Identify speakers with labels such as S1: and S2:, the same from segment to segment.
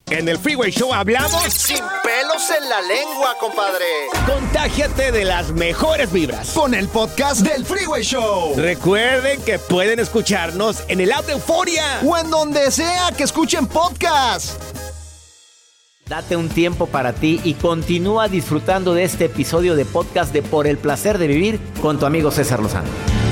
S1: En el Freeway Show hablamos
S2: sin pelos en la lengua, compadre.
S1: Contágiate de las mejores vibras
S2: con el podcast del Freeway Show.
S1: Recuerden que pueden escucharnos en el app de Euforia
S2: o en donde sea que escuchen podcast.
S3: Date un tiempo para ti y continúa disfrutando de este episodio de podcast de Por el Placer de Vivir con tu amigo César Lozano.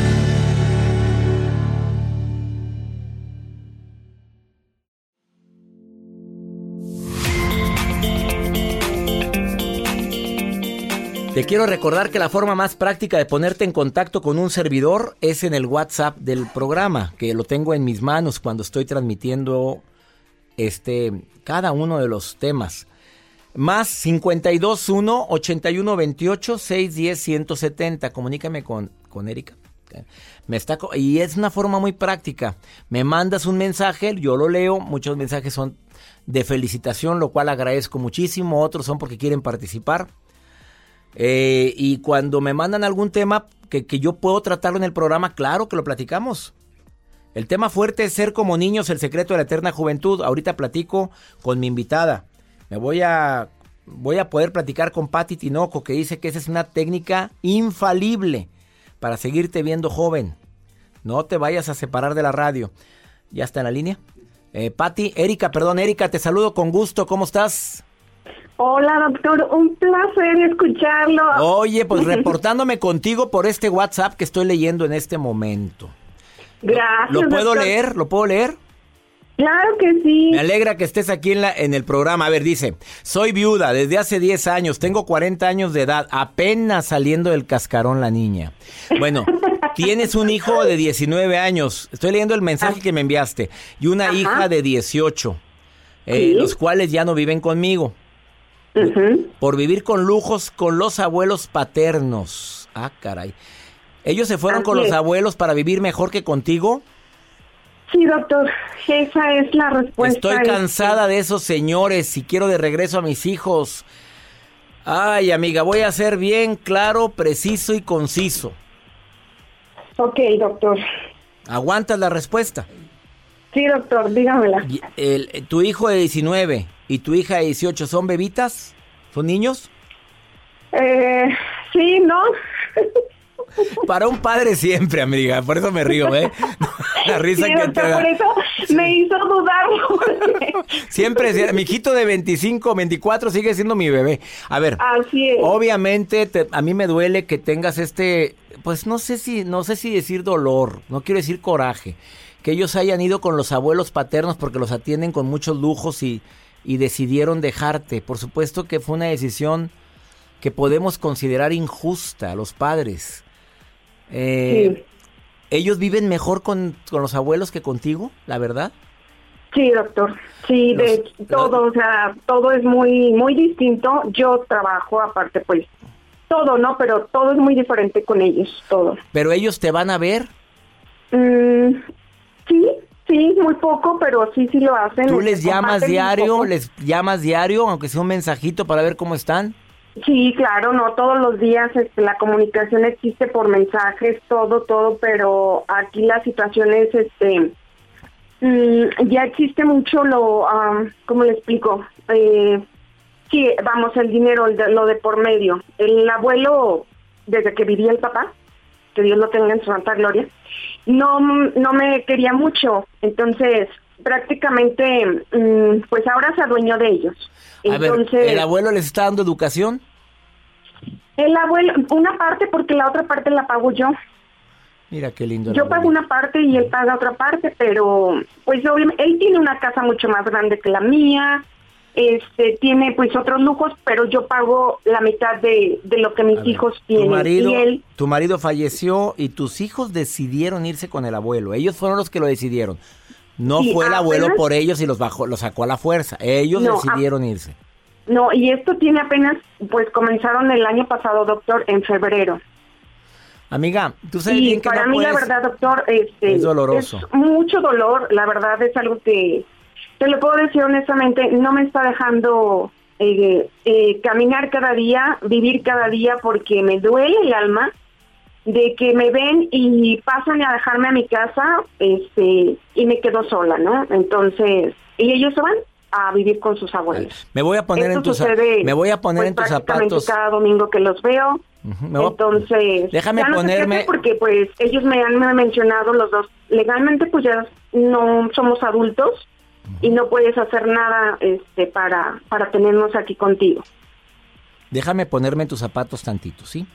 S3: Te quiero recordar que la forma más práctica de ponerte en contacto con un servidor es en el WhatsApp del programa, que lo tengo en mis manos cuando estoy transmitiendo cada uno de los temas. Más 521-8128-610-170. Comunícame con Erika. Y es una forma muy práctica. Me mandas un mensaje, yo lo leo. Muchos mensajes son de felicitación, lo cual agradezco muchísimo. Otros son porque quieren participar. Y cuando me mandan algún tema que yo puedo tratarlo en el programa, claro que lo platicamos. El tema fuerte es ser como niños, el secreto de la eterna juventud. Ahorita platico con mi invitada. Me voy a poder platicar con Patti Tinoco, que dice que esa es una técnica infalible para seguirte viendo joven. No te vayas a separar de la radio. ¿Ya está en la línea? Erika, te saludo con gusto. ¿Cómo estás?
S4: Hola, doctor, un placer escucharlo.
S3: Oye, pues reportándome contigo por este WhatsApp que estoy leyendo en este momento.
S4: Gracias,
S3: ¿Lo puedo
S4: doctor.
S3: leer? ¿Lo puedo leer?
S4: Claro que sí.
S3: Me alegra que estés aquí en el programa. A ver, dice, soy viuda desde hace 10 años, tengo 40 años de edad, apenas saliendo del cascarón la niña. Bueno, tienes un hijo de 19 años, estoy leyendo el mensaje que me enviaste, y una hija de 18,
S4: ¿Sí?
S3: Los cuales ya no viven conmigo. Por vivir con lujos con los abuelos paternos. Ah, caray. ¿Ellos se fueron con los abuelos para vivir mejor que contigo?
S4: Sí, doctor, esa es la respuesta.
S3: Estoy cansada de esos señores y quiero de regreso a mis hijos. Ay, amiga, voy a ser bien claro, preciso y conciso.
S4: Ok, doctor.
S3: ¿Aguantas la respuesta?
S4: Sí, doctor, dígamela.
S3: Tu hijo de 19 y tu hija de 18, ¿son bebitas? ¿Son niños?
S4: Sí, ¿no?
S3: Para un padre siempre, amiga, por eso me río, ¿eh? La risa
S4: sí,
S3: que
S4: doctor,
S3: te da.
S4: por eso me hizo dudar.
S3: Siempre, mi hijito de 25, 24 sigue siendo mi bebé. A ver,
S4: así es.
S3: Obviamente a mí me duele que tengas pues no sé si decir dolor, no quiero decir coraje, que ellos hayan ido con los abuelos paternos porque los atienden con muchos lujos y decidieron dejarte. Por supuesto que fue una decisión que podemos considerar injusta a los padres.
S4: Sí.
S3: ¿Ellos viven mejor con los abuelos que contigo, la verdad?
S4: Sí, doctor. Sí, todo, o sea, todo es muy muy distinto. Yo trabajo aparte, pues, todo, ¿no? Pero todo es muy diferente con ellos, todo.
S3: ¿Pero ellos te van a ver?
S4: Sí, muy poco, pero sí lo hacen.
S3: ¿Tú les llamas diario, aunque sea un mensajito para ver cómo están?
S4: Sí, claro, no todos los días la comunicación existe por mensajes, todo, pero aquí la situación es, ya existe mucho ¿cómo le explico? Sí, vamos, el dinero, lo de por medio. El abuelo, desde que vivía el papá, que Dios lo tenga en su santa gloria, no me quería mucho, entonces prácticamente, pues ahora se adueñó de ellos. Entonces,
S3: a ver, ¿el abuelo les está dando educación?
S4: El abuelo, una parte, porque la otra parte la pago yo.
S3: Mira qué lindo.
S4: Yo pago una parte y él paga otra parte, pero pues obviamente él tiene una casa mucho más grande que la mía, tiene pues otros lujos, pero yo pago la mitad de lo que mis hijos tienen.
S3: Tu marido falleció y tus hijos decidieron irse con el abuelo. Ellos fueron los que lo decidieron. No fue el abuelo por ellos y los sacó a la fuerza. Ellos decidieron irse.
S4: No, y esto tiene apenas, pues comenzaron el año pasado, doctor, en febrero.
S3: Amiga, tú sabes bien que
S4: para
S3: no
S4: mí
S3: puedes...
S4: la verdad, doctor,
S3: es doloroso.
S4: Es mucho dolor, la verdad es algo que, te lo puedo decir honestamente, no me está dejando caminar cada día, vivir cada día, porque me duele el alma de que me ven y pasan a dejarme a mi casa, y me quedo sola, ¿no? Entonces, y ellos se van a vivir con sus abuelos.
S3: Me voy a poner en tus zapatos
S4: cada domingo que los veo. Entonces,
S3: déjame
S4: ya no
S3: ponerme,
S4: sé qué hacer porque pues ellos me han mencionado los dos, legalmente pues ya no somos adultos y no puedes hacer nada para tenernos aquí contigo.
S3: Déjame ponerme en tus zapatos tantito, ¿sí?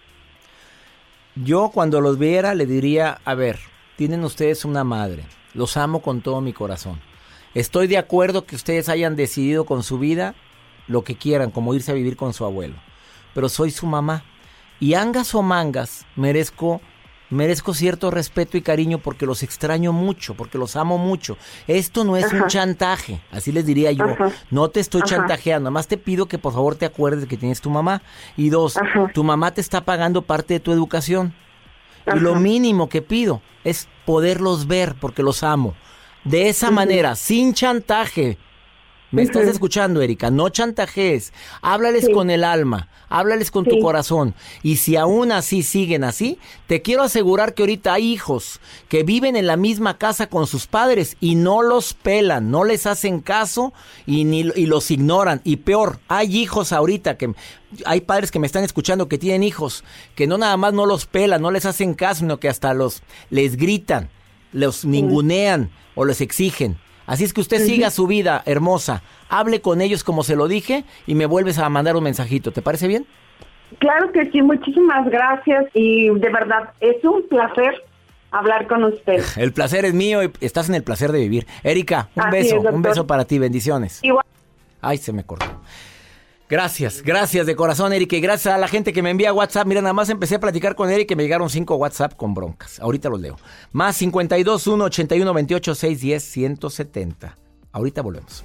S3: Yo cuando los viera le diría, a ver, tienen ustedes una madre, los amo con todo mi corazón. Estoy de acuerdo que ustedes hayan decidido con su vida lo que quieran, como irse a vivir con su abuelo. Pero soy su mamá. Y angas o mangas, merezco cierto respeto y cariño porque los extraño mucho, porque los amo mucho. Esto no es un chantaje, así les diría yo. No te estoy chantajeando, nada más te pido que por favor te acuerdes de que tienes tu mamá. Y dos, tu mamá te está pagando parte de tu educación. Y lo mínimo que pido es poderlos ver porque los amo. De esa manera, sin chantaje. ¿Me estás escuchando, Erika? No chantajees. Háblales con el alma. Háblales con tu corazón. Y si aún así siguen así, te quiero asegurar que ahorita hay hijos que viven en la misma casa con sus padres y no los pelan, no les hacen caso y los ignoran. Y peor, hay hijos ahorita hay padres que me están escuchando que tienen hijos que no nada más no los pelan, no les hacen caso, sino que hasta les gritan, los ningunean o les exigen. Así es que usted siga su vida hermosa, hable con ellos como se lo dije y me vuelves a mandar un mensajito. ¿Te parece bien?
S4: Claro que sí, muchísimas gracias y de verdad es un placer hablar con usted.
S3: El placer es mío y estás en el placer de vivir. Erika, un beso para ti, bendiciones.
S4: Igual.
S3: Ay, se me cortó. Gracias de corazón, Erika, y gracias a la gente que me envía WhatsApp. Mira, nada más empecé a platicar con Erika y me llegaron 5 WhatsApp con broncas. Ahorita los leo. Más 52 1 81 28 610 170. Ahorita volvemos.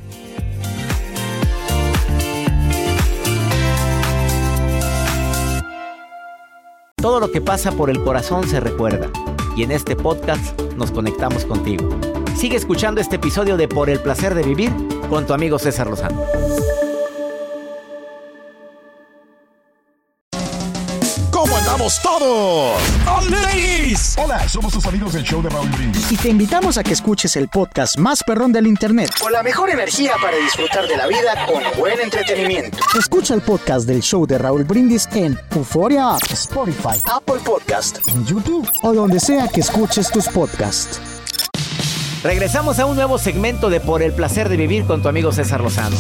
S3: Todo lo que pasa por el corazón se recuerda. Y en este podcast nos conectamos contigo. Sigue escuchando este episodio de Por el Placer de Vivir con tu amigo César Lozano.
S1: ¿Cómo andamos todos? ¡Ladies!
S5: Hola, somos tus amigos del show de Raúl Brindis.
S6: Y te invitamos a que escuches el podcast más perrón del internet.
S2: Con la mejor energía para disfrutar de la vida con buen entretenimiento.
S6: Escucha el podcast del show de Raúl Brindis en Euforia App,
S2: Spotify, Apple Podcast,
S6: en YouTube o donde sea que escuches tus podcasts.
S3: Regresamos a un nuevo segmento de Por el Placer de Vivir con tu amigo César Lozano.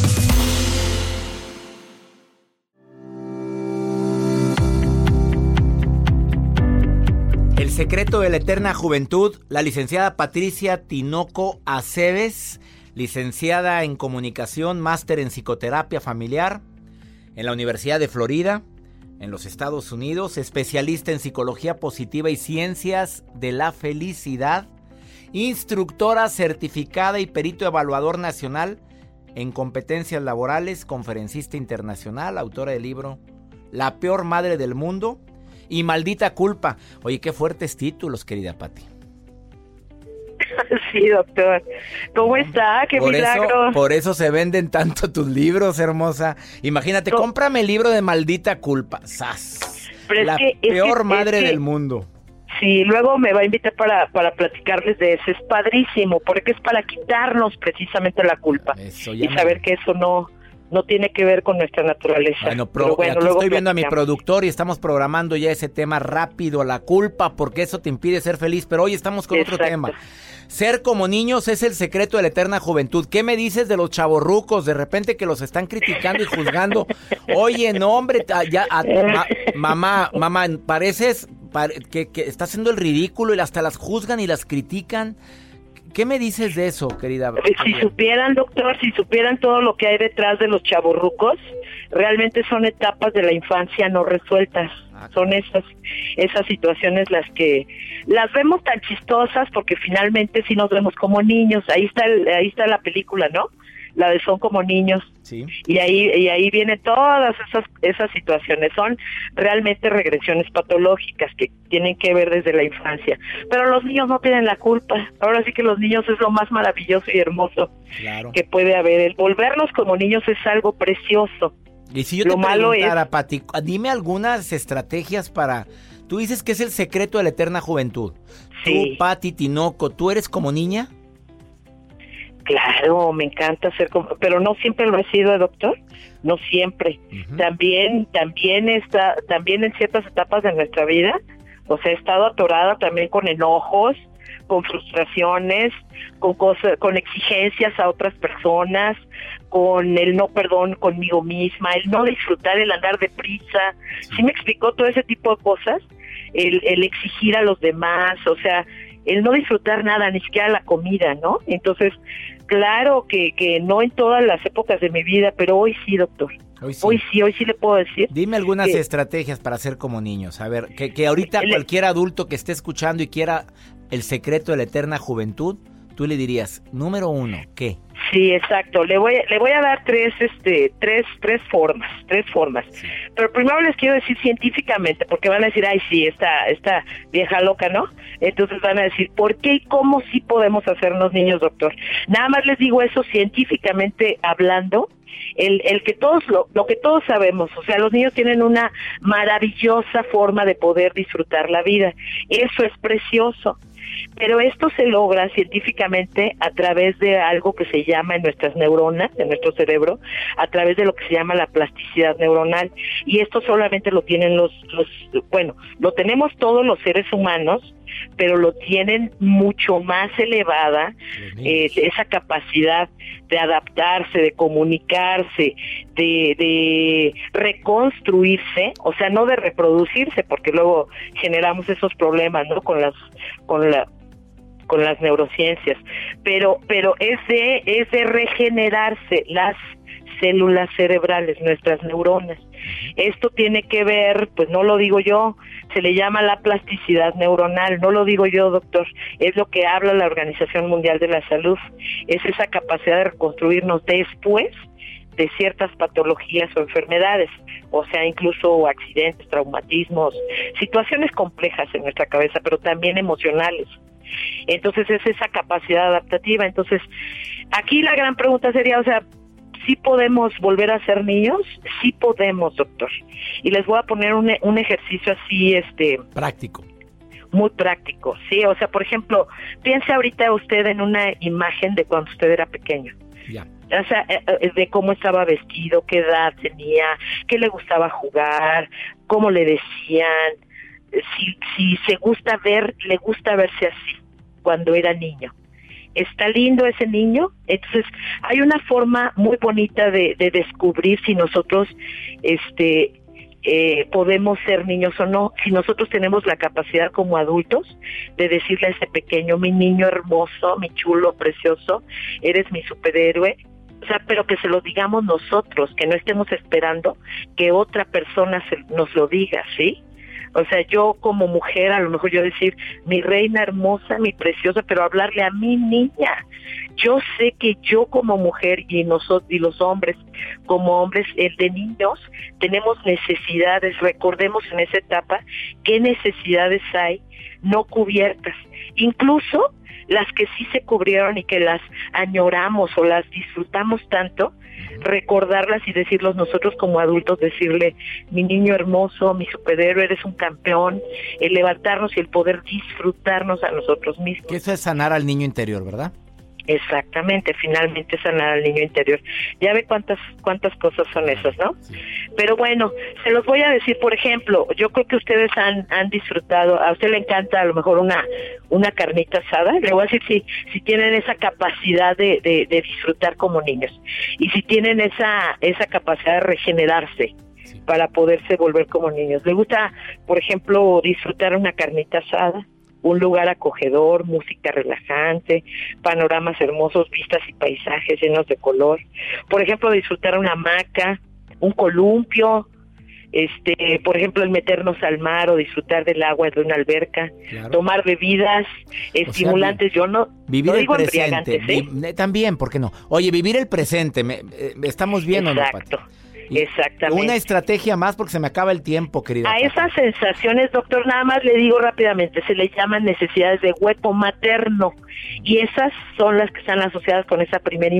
S3: El secreto de la eterna juventud, la licenciada Patricia Tinoco Aceves, licenciada en comunicación, máster en psicoterapia familiar en la Universidad de Florida, en los Estados Unidos, especialista en psicología positiva y ciencias de la felicidad, instructora certificada y perito evaluador nacional en competencias laborales, conferencista internacional, autora del libro La peor madre del mundo y Maldita culpa. Oye, qué fuertes títulos, querida Pati.
S7: Sí, doctor. ¿Cómo está? ¡Qué milagro!
S3: Por eso se venden tanto tus libros, hermosa. Imagínate, cómprame el libro de Maldita culpa. ¡Sas! La peor madre del mundo.
S7: Sí, luego me va a invitar para platicarles de eso. Es padrísimo, porque es para quitarnos precisamente la culpa. Y saber que eso no tiene que ver con nuestra naturaleza.
S3: Bueno, aquí estoy viendo a mi productor y estamos programando ya ese tema rápido, la culpa, porque eso te impide ser feliz. Pero hoy estamos con otro tema. Ser como niños es el secreto de la eterna juventud. ¿Qué me dices de los chavorrucos? De repente que los están criticando y juzgando. Oye, no, hombre, mamá, pareces que está haciendo el ridículo y hasta las juzgan y las critican. ¿Qué me dices de eso, querida?
S7: Si supieran, doctor, si supieran todo lo que hay detrás de los chavorrucos, realmente son etapas de la infancia no resueltas. Son esas situaciones las que las vemos tan chistosas porque finalmente sí nos vemos como niños. Ahí está la película, ¿no? La de Son como niños.
S3: Sí.
S7: Y ahí vienen todas esas situaciones. Son realmente regresiones patológicas que tienen que ver desde la infancia. Pero los niños no tienen la culpa. Ahora sí que los niños es lo más maravilloso y hermoso que puede haber. El volvernos como niños es algo precioso.
S3: Y si yo te preguntara, Pati, dime algunas estrategias para... Tú dices que es el secreto de la eterna juventud.
S7: Sí.
S3: Tú, Pati Tinoco, ¿tú eres como niña?
S7: Claro, me encanta ser como, pero no siempre lo he sido, doctor, no siempre. Uh-huh. También en ciertas etapas de nuestra vida, o sea, he estado atorada también con enojos, con frustraciones, con cosas, con exigencias a otras personas, con el no perdón conmigo misma, el no disfrutar, el andar deprisa. ¿Sí me explicó todo ese tipo de cosas? El exigir a los demás, o sea, el no disfrutar nada, ni siquiera la comida, ¿no? Entonces, claro que no en todas las épocas de mi vida, pero hoy sí, doctor. Hoy sí le puedo decir.
S3: Dime algunas estrategias para ser como niños. A ver, que ahorita cualquier adulto que esté escuchando y quiera el secreto de la eterna juventud, tú le dirías, número 1, ¿qué?
S7: Sí, exacto. Le voy a dar tres formas. Sí. Pero primero les quiero decir científicamente, porque van a decir, ay, sí, esta vieja loca, ¿no? Entonces van a decir, ¿por qué y cómo sí podemos hacernos niños, doctor? Nada más les digo eso científicamente hablando. El que todos lo que todos sabemos, o sea, los niños tienen una maravillosa forma de poder disfrutar la vida. Eso es precioso. Pero esto se logra científicamente a través de algo que se llama en nuestras neuronas, en nuestro cerebro, a través de lo que se llama la plasticidad neuronal. Y esto solamente lo tienen lo tenemos todos los seres humanos, pero lo tienen mucho más elevada, esa capacidad de adaptarse, de comunicarse, de reconstruirse, o sea, no de reproducirse, porque luego generamos esos problemas, ¿no? Con las neurociencias, pero es de regenerarse las células cerebrales, nuestras neuronas. Esto tiene que ver, pues no lo digo yo, se le llama la plasticidad neuronal, no lo digo yo, doctor, es lo que habla la Organización Mundial de la Salud, es esa capacidad de reconstruirnos después de ciertas patologías o enfermedades, o sea, incluso accidentes, traumatismos, situaciones complejas en nuestra cabeza, pero también emocionales. Entonces es esa capacidad adaptativa. Entonces, aquí la gran pregunta sería, o sea, ¿sí podemos volver a ser niños? Sí podemos, doctor. Y les voy a poner un ejercicio así,
S3: práctico.
S7: Muy práctico, sí. O sea, por ejemplo, piense ahorita usted en una imagen de cuando usted era pequeño.
S3: Ya.
S7: O sea, de cómo estaba vestido, qué edad tenía, qué le gustaba jugar, cómo le decían, si le gusta verse así cuando era niño. ¿Está lindo ese niño? Entonces, hay una forma muy bonita de descubrir si nosotros podemos ser niños o no, si nosotros tenemos la capacidad como adultos de decirle a ese pequeño, mi niño hermoso, mi chulo, precioso, eres mi superhéroe. O sea, pero que se lo digamos nosotros, que no estemos esperando que otra persona nos lo diga, ¿sí? O sea, yo como mujer, a lo mejor yo decir, mi reina hermosa, mi preciosa, pero hablarle a mi niña. Yo sé que yo como mujer y los hombres, como hombres, el de niños, tenemos necesidades. Recordemos en esa etapa qué necesidades hay no cubiertas. Incluso las que sí se cubrieron y que las añoramos o las disfrutamos tanto, recordarlas y decirlos nosotros como adultos, decirle, mi niño hermoso, mi superhéroe, eres un campeón, el levantarnos y el poder disfrutarnos a nosotros mismos.
S3: Que eso es sanar al niño interior, ¿verdad?
S7: Exactamente, finalmente sanar al niño interior. Ya ve cuántas cosas son esas, ¿no? Sí. Pero bueno, se los voy a decir, por ejemplo, yo creo que ustedes han disfrutado, a usted le encanta a lo mejor una carnita asada, le voy a decir si tienen esa capacidad de disfrutar como niños, y si tienen esa capacidad de regenerarse para poderse volver como niños. ¿Le gusta, por ejemplo, disfrutar una carnita asada? Un lugar acogedor, música relajante, panoramas hermosos, vistas y paisajes llenos de color. Por ejemplo, disfrutar una hamaca, un columpio, por ejemplo, el meternos al mar o disfrutar del agua de una alberca, claro. Tomar bebidas estimulantes,
S3: vivir
S7: no
S3: el
S7: digo
S3: presente,
S7: embriagantes,
S3: también, ¿por qué no? Oye, vivir el presente, ¿estamos bien
S7: exacto.
S3: o no, Pati?
S7: Exactamente.
S3: Una estrategia más porque se me acaba el tiempo, querida.
S7: A esas sensaciones, doctor, nada más le digo rápidamente, se le llaman necesidades de hueco materno, y esas son las que están asociadas con esa primera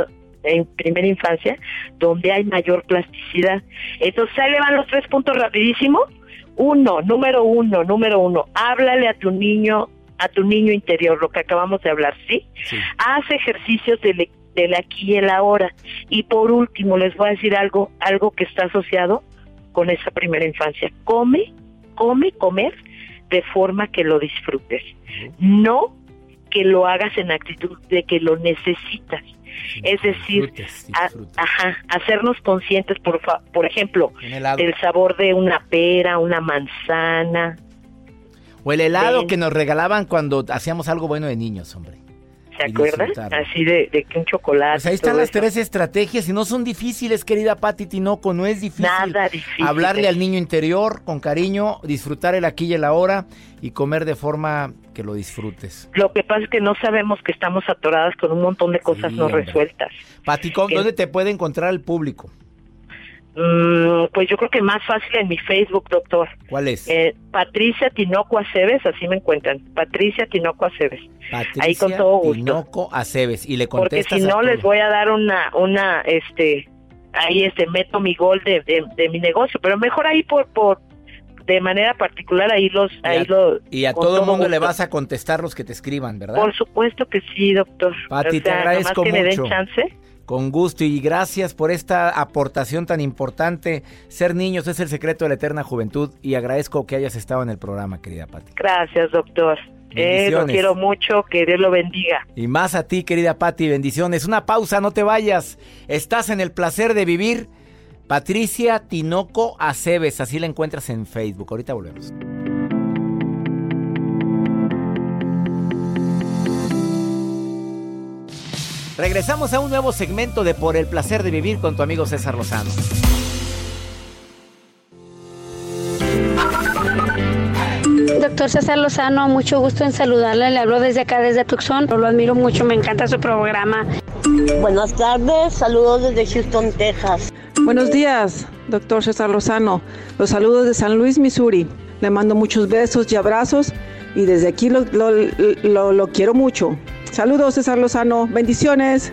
S7: infancia, donde hay mayor plasticidad. Entonces, ahí le van los 3 puntos rapidísimo. Número uno, háblale a tu niño a tu niño interior, lo que acabamos de hablar, ¿sí? Haz ejercicios del aquí y el ahora. Y por último, les voy a decir algo que está asociado con esa primera infancia. Comer de forma que lo disfrutes. No que lo hagas en actitud de que lo necesitas. Es decir, hacernos conscientes, por ejemplo, del sabor de una pera, una manzana.
S3: O el helado que nos regalaban cuando hacíamos algo bueno de niños, hombre.
S7: ¿Se acuerdan? Así de que un chocolate.
S3: Pues ahí están las 3 estrategias y no son difíciles, querida Pati Tinoco, no es difícil.
S7: Nada difícil.
S3: Hablarle al niño interior con cariño, disfrutar el aquí y el ahora y comer de forma que lo disfrutes.
S7: Lo que pasa es que no sabemos que estamos atoradas con un montón de cosas no resueltas.
S3: Pati, ¿dónde te puede encontrar el público?
S7: Pues yo creo que más fácil en mi Facebook, doctor.
S3: ¿Cuál es?
S7: Patricia Tinoco Aceves, así me encuentran. Patricia Tinoco Aceves.
S3: Patricia
S7: ahí con todo gusto.
S3: Tinoco Aceves. Y le contestas.
S7: Porque si no les voy a dar ahí meto mi gol de mi negocio, pero mejor ahí por de manera particular
S3: y a todo el mundo le vas a contestar los que te escriban, ¿verdad?
S7: Por supuesto que sí, doctor.
S3: Pati, te agradezco mucho.
S7: Que me den chance.
S3: Con gusto y gracias por esta aportación tan importante. Ser niños es el secreto de la eterna juventud y agradezco que hayas estado en el programa, querida Pati.
S7: Gracias, doctor. Lo quiero mucho, que Dios lo bendiga.
S3: Y más a ti, querida Pati, bendiciones. Una pausa, no te vayas. Estás en el placer de vivir. Patricia Tinoco Aceves, así la encuentras en Facebook. Ahorita volvemos. Regresamos a un nuevo segmento de Por el placer de vivir con tu amigo César Lozano.
S8: Doctor César Lozano, mucho gusto en saludarle. Le hablo desde acá, desde Tucson. Lo admiro mucho, me encanta su programa.
S9: Buenas tardes, saludos desde Houston, Texas.
S10: Buenos días, doctor César Lozano. Los saludos de San Luis, Missouri. Le mando muchos besos y abrazos y desde aquí lo quiero mucho. Saludos, César Lozano. Bendiciones.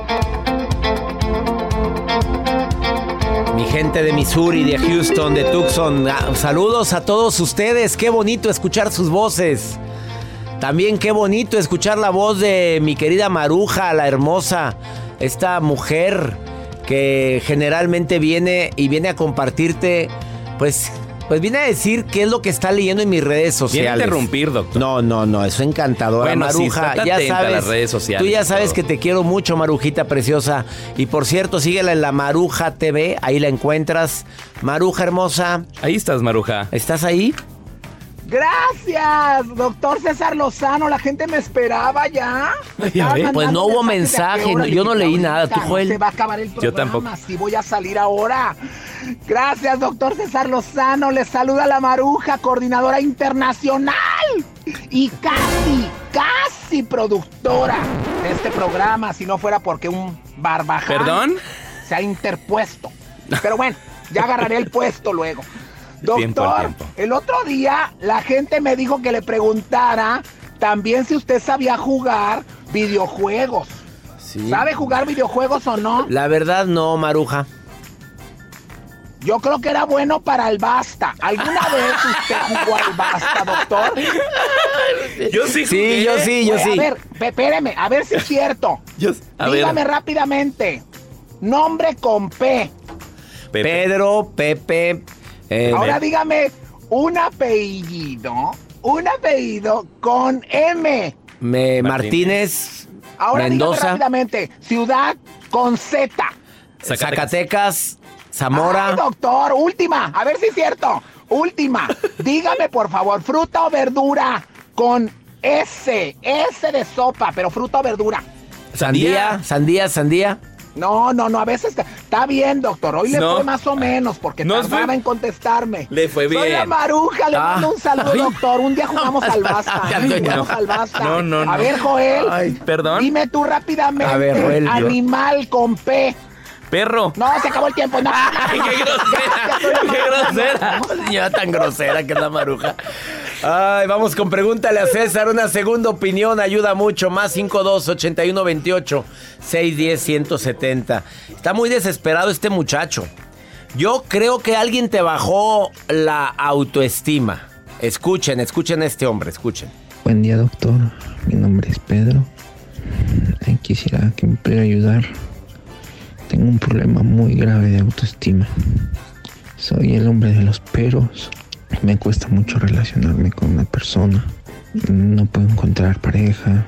S3: Mi gente de Missouri, de Houston, de Tucson, saludos a todos ustedes. Qué bonito escuchar sus voces. También qué bonito escuchar la voz de mi querida Maruja, la hermosa, esta mujer que generalmente viene a compartirte, pues viene a decir qué es lo que está leyendo en mis redes sociales.
S11: Viene a interrumpir, doctor.
S3: No, eso es encantadora.
S11: Bueno,
S3: Maruja,
S11: sí,
S3: ya sabes,
S11: a las redes sociales.
S3: Tú ya sabes que te quiero mucho, Marujita preciosa. Y por cierto, síguela en la Maruja TV, ahí la encuentras. Maruja hermosa.
S11: Ahí estás, Maruja.
S3: ¿Estás ahí?
S12: Gracias, doctor César Lozano, la gente me esperaba ya.
S3: Pues no hubo mensaje, yo no leí nada. ¿Tú, Joel?
S12: Se va a acabar el programa,
S11: yo tampoco.
S12: Sí voy a salir ahora. Gracias, doctor César Lozano, les saluda la Maruja, coordinadora internacional y casi productora de este programa, si no fuera porque un barbaján
S11: ¿Perdón?
S12: se ha interpuesto. Pero bueno, ya agarraré el puesto luego. Doctor, el otro día la gente me dijo que le preguntara también si usted sabía jugar videojuegos.
S3: Sí.
S12: ¿Sabe jugar videojuegos o no?
S3: La verdad no, Maruja.
S12: Yo creo que era bueno para el Basta. ¿Alguna vez usted jugó al Basta, doctor?
S11: Yo sí.
S3: Sí, yo sí.
S12: A ver, espéreme, a ver si es cierto. Dígame rápidamente. Nombre con P.
S11: Pepe.
S3: Pedro, Pepe.
S12: Ahora dígame un apellido con M.
S3: Martínez.
S12: Ahora
S3: Mendoza.
S12: dígame rápidamente, ciudad con Z.
S3: Zacatecas. Zamora.
S12: Ay, doctor, última, a ver si es cierto. Última, dígame por favor, fruta o verdura con S de sopa, pero fruta o verdura.
S3: Sandía.
S12: No, a veces está bien, doctor. Hoy le fue más o menos porque tardaba en contestarme.
S11: Le fue bien.
S12: Soy la Maruja, le mando un saludo, doctor. Un día jugamos al Basta.
S11: No.
S12: A ver, Joel.
S11: Ay, perdón.
S12: Dime tú rápidamente.
S3: A ver, Joel,
S12: animal con P.
S11: Perro.
S12: No, se acabó el tiempo. No.
S11: Ay, qué grosera.
S3: Ya tan grosera que es la Maruja. Ay, vamos con pregúntale a César. Una segunda opinión ayuda mucho. Más 52-8128-610-170. Está muy desesperado este muchacho. Yo creo que alguien te bajó la autoestima. Escuchen a este hombre, escuchen.
S13: Buen día, doctor. Mi nombre es Pedro. Quisiera que me pudiera ayudar. Tengo un problema muy grave de autoestima. Soy el hombre de los peros. Me cuesta mucho relacionarme con una persona. No puedo encontrar pareja.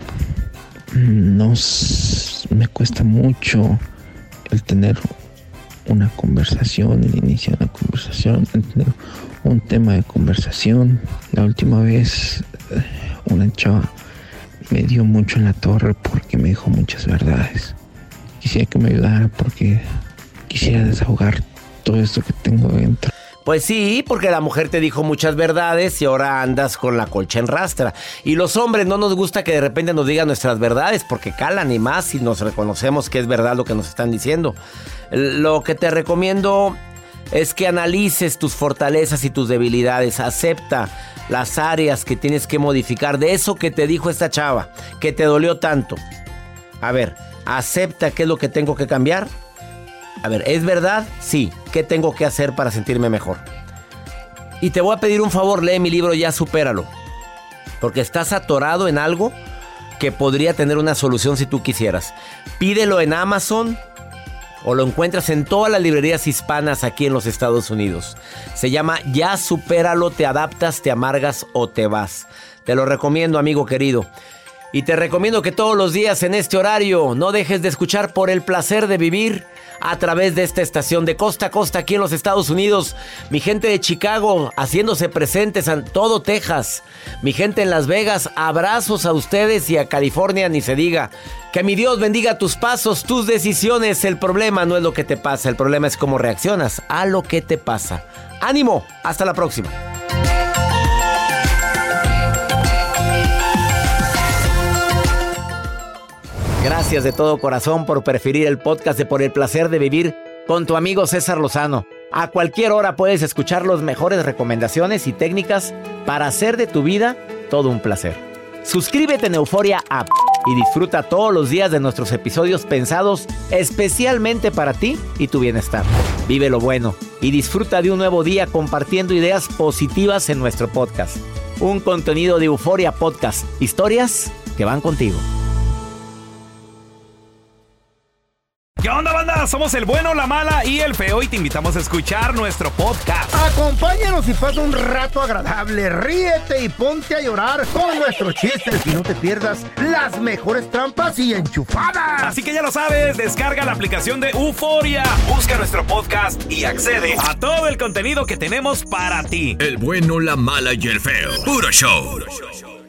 S13: Me cuesta mucho el tener una conversación, el iniciar una conversación, el tener un tema de conversación. La última vez una chava me dio mucho en la torre porque me dijo muchas verdades. Quisiera que me ayudara porque quisiera desahogar todo esto que tengo dentro.
S3: Pues sí, porque la mujer te dijo muchas verdades y ahora andas con la colcha en rastra. Y los hombres no nos gusta que de repente nos digan nuestras verdades porque calan y más si nos reconocemos que es verdad lo que nos están diciendo. Lo que te recomiendo es que analices tus fortalezas y tus debilidades. Acepta las áreas que tienes que modificar de eso que te dijo esta chava, que te dolió tanto. A ver, acepta qué es lo que tengo que cambiar. A ver, ¿es verdad? Sí. ¿Qué tengo que hacer para sentirme mejor? Y te voy a pedir un favor, lee mi libro Ya Supéralo. Porque estás atorado en algo que podría tener una solución si tú quisieras. Pídelo en Amazon o lo encuentras en todas las librerías hispanas aquí en los Estados Unidos. Se llama Ya Supéralo, te adaptas, te amargas o te vas. Te lo recomiendo, amigo querido. Y te recomiendo que todos los días en este horario no dejes de escuchar Por el Placer de Vivir a través de esta estación de costa a costa aquí en los Estados Unidos. Mi gente de Chicago haciéndose presentes en todo Texas. Mi gente en Las Vegas, abrazos a ustedes y a California ni se diga. Que mi Dios bendiga tus pasos, tus decisiones. El problema no es lo que te pasa, el problema es cómo reaccionas a lo que te pasa. ¡Ánimo! Hasta la próxima. Gracias de todo corazón por preferir el podcast de Por el Placer de Vivir con tu amigo César Lozano. A cualquier hora puedes escuchar las mejores recomendaciones y técnicas para hacer de tu vida todo un placer. Suscríbete en Euforia App y disfruta todos los días de nuestros episodios pensados especialmente para ti y tu bienestar. Vive lo bueno y disfruta de un nuevo día compartiendo ideas positivas en nuestro podcast. Un contenido de Euforia Podcast. Historias que van contigo.
S11: ¿Qué onda, banda? Somos el bueno, la mala y el feo y te invitamos a escuchar nuestro podcast.
S14: Acompáñanos y pasa un rato agradable. Ríete y ponte a llorar con nuestros chistes y no te pierdas las mejores trampas y enchufadas.
S11: Así que ya lo sabes, descarga la aplicación de Euforia, busca nuestro podcast y accede a todo el contenido que tenemos para ti.
S15: El bueno, la mala y el feo. Puro show.